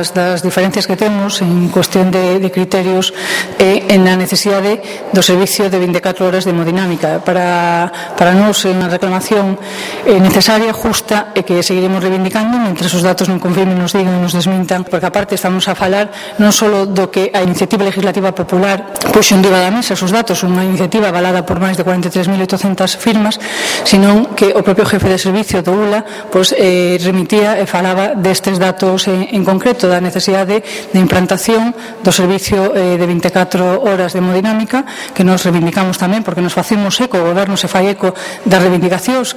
das diferencias que temos en cuestión de criterios en a necesidade do servicio de 24 horas de hemodinámica. Para nós é unha reclamación necesaria, justa, e que seguiremos reivindicando mentre os datos non confirmen, nos digan e nos desmintan, porque aparte estamos a falar non só do que a iniciativa legislativa popular puxo en riba da mesa, esos datos, unha iniciativa avalada por máis de 43.800 firmas, sino que o propio jefe de servicio do ULA remitía e falaba destes datos en concreto, da necesidade de implantación do servicio de 24 horas de hemodinámica, que nos reivindicamos tamén, porque nos facemos eco, o Goberno se fai eco das reivindicacións